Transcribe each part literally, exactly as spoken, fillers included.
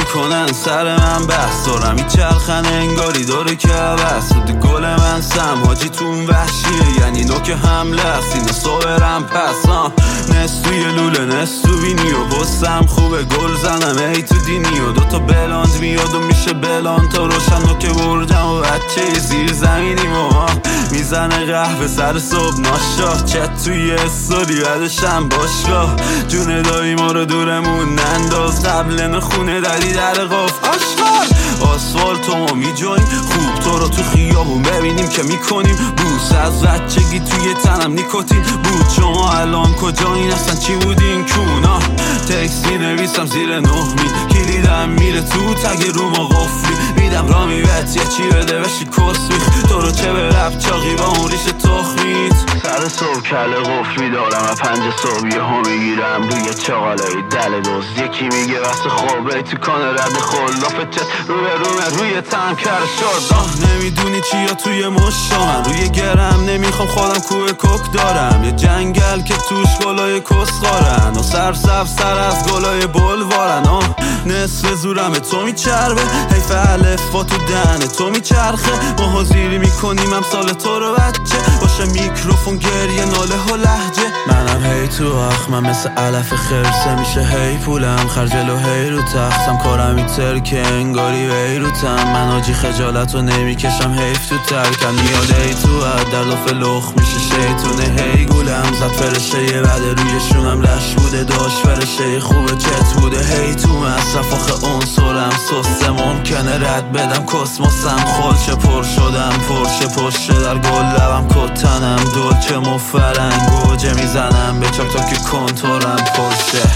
میکنن سر من بس دارم میچرخن انگاری داره که عوض شده گل من سم حاجی تون وحشیه یعنی نوک حمله است اینا صابرم پس ها نست توی لوله نست تو بینی و بستم خوبه گل زنم ای تو دینی و دوتا بلاند میاد و میشه بلاند تا روشن نوکه بردم و بچه زیر زمینیم و میزنه قهوه سر صبح ناشا چت توی استوری بعدشم باشگاه جون دایی ما رو دورمون ننداز قبل نخونه دری در قف آشغال آسفالتو ما میجویم خوب تو رو تو خیابون ببینیم که میکنیم بوس از بچگی توی تنم نیکوتین بود شما الان کجایین اصلا چی بودین کونا تکسی نویسم زیر نه میل کلیدم میره تو تگ رو ما قفلی میدم را میبت یه چی بده بشی کسمیخ تو رو چه به رب چاقی با اون ریش تخمیت سر صبح کل قفلی دارم و پنج صبح یه ها میگیرم روی چاقالایی دل دوز یکی میگه واسه خوبه تو کانه رد خلافه چه رو به رومه روی تم کر شد آه نمیدونی چیا توی مشتامن روی گرم نمیخوام خودم کوه کک دارم یه جنگل که توش گلای کسخارن و سر سب سر از گلای بلوارن آه نصف زورم تو میچربه حیف الف با تو دهنه تو میچرخه ماها زیری میکنیم امسال تو رو بچه باشه میکروفون گریه ناله و لحجه منم هی تو اخ من مثل علف خرسه میشه هی پولم خرجل و هی رو تختم کارم ایتر که انگاری وی رو تم من آجی خجالت رو نمیکشم حیف تو ترکم میاد ای تو عد در لف لخ میشه شیطونه هی گولم زد فرشه یه بده روی شونم لش بوده داشت فرشه خوبه چت بوده هی تو مصرف آخه اون سرم سسته ممکنه رد بدم کسموسم خالچه پر شدم پرشه پشه در گل لبم کتنم دلچه مفرنگ گوجه میزنم به چاک تا که کنتورم پرشه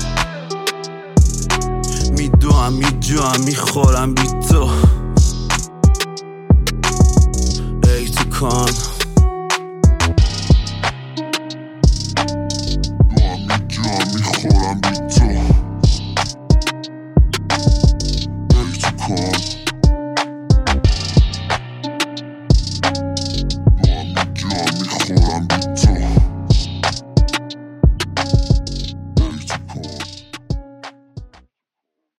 میدوام میجوام میخورم بی تو ای تو کان